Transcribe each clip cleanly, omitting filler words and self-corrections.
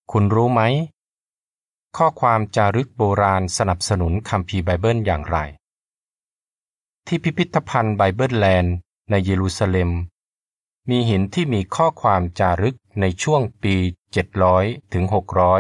คุณรู้ไหมข้อความจารึกโบราณสนับสนุนคัมภีร์ไบเบิลอย่างไรที่พิพิธภัณฑ์ไบเบิลแลนด์ในเยรูซาเล็มมีหินที่มีข้อความจารึกในช่วงปี700ถึง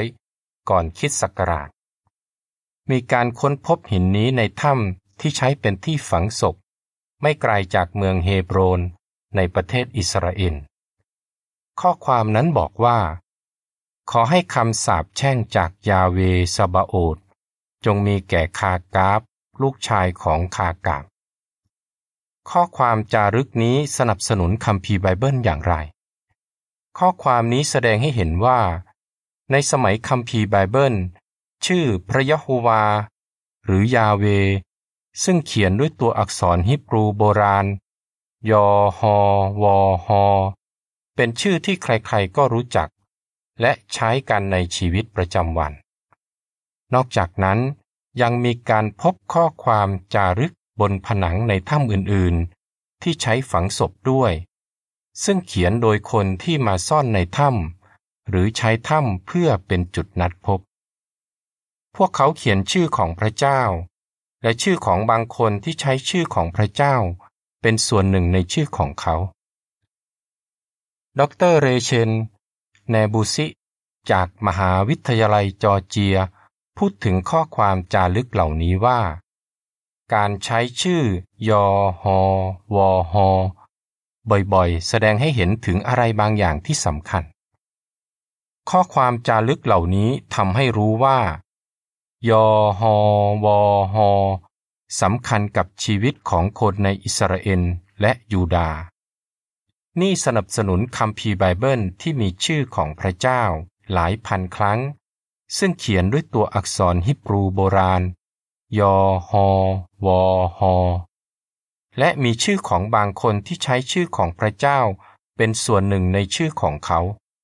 600ก่อนคริสต์ศักราชมีการค้นพบหินนี้ในถ้ำที่ใช้เป็นที่ฝังศพไม่ไกลจากเมืองเฮโบรนในประเทศอิสราเอลข้อความนั้นบอกว่าขอให้คำสาปแช่งจากยาเวซาบาโอตจงมีแก่คากาบลูกชายของคากาบข้อความจารึกนี้สนับสนุนคัมภีร์ไบเบิลอย่างไรข้อความนี้แสดงให้เห็นว่าในสมัยคัมภีร์ไบเบิลชื่อพระยะโฮวาหรือยาเวซึ่งเขียนด้วยตัวอักษรฮีบรูโบราณยอฮอวอฮอเป็นชื่อที่ใครๆก็รู้จักและใช้กันในชีวิตประจำวันนอกจากนั้นยังมีการพบข้อความจารึกบนผนังในถ้ำอื่นๆที่ใช้ฝังศพด้วยซึ่งเขียนโดยคนที่มาซ่อนในถ้ำหรือใช้ถ้ำเพื่อเป็นจุดนัดพบพวกเขาเขียนชื่อของพระเจ้าและชื่อของบางคนที่ใช้ชื่อของพระเจ้าเป็นส่วนหนึ่งในชื่อของเขาดร.เรเชนแนบูซิจากมหาวิทยาลัยจอร์เจียพูดถึงข้อความจารึกเหล่านี้ว่าการใช้ชื่อยอฮอวอฮอบ่อยๆแสดงให้เห็นถึงอะไรบางอย่างที่สำคัญข้อความจารึกเหล่านี้ทำให้รู้ว่ายอฮอวอฮอสำคัญกับชีวิตของคนในอิสราเอลและยูดาห์นี่สนับสนุนคัมภีร์ไบเบิลที่มีชื่อของพระเจ้าหลายพันครั้งซึ่งเขียนด้วยตัวอักษรฮีบรูโบราณยอฮอวอฮอและมีชื่อของบางคนที่ใช้ชื่อของพระเจ้าเป็นส่วนหนึ่งในชื่อของเขา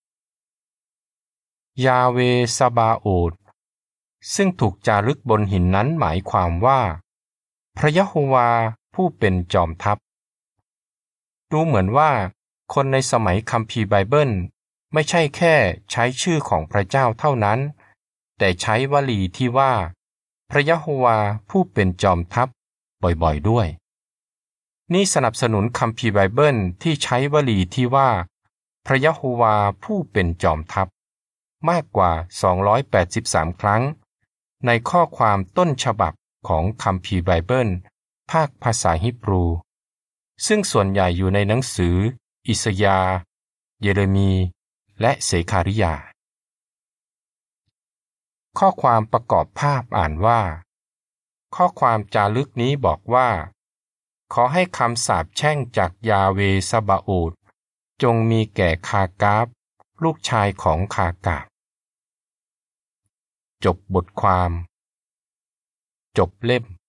ยาเวซาบาโอตซึ่งถูกจารึกบนหินนั้นหมายความว่าพระยะโฮวาผู้เป็นจอมทัพดูเหมือนว่าคนในสมัยคัมภีร์ไบเบิลไม่ใช่แค่ใช้ชื่อของพระเจ้าเท่านั้นแต่ใช้วลีที่ว่าพระยะโฮวาผู้เป็นจอมทัพบ่อยๆด้วยนี่สนับสนุนคัมภีร์ไบเบิลที่ใช้วลีที่ว่าพระยะโฮวาผู้เป็นจอมทัพมากกว่า283ครั้งในข้อความต้นฉบับของคัมภีร์ไบเบิลภาคภาษาฮีบรูซึ่งส่วนใหญ่อยู่ในหนังสืออิสยาห์เยเรมีและเสคาริยาข้อความประกอบภาพอ่านว่าข้อความจารึกนี้บอกว่าขอให้คำสาปแช่งจากยาเวซาบาโอตจงมีแก่คากาบลูกชายของคากาบจบบทความจบเล่ม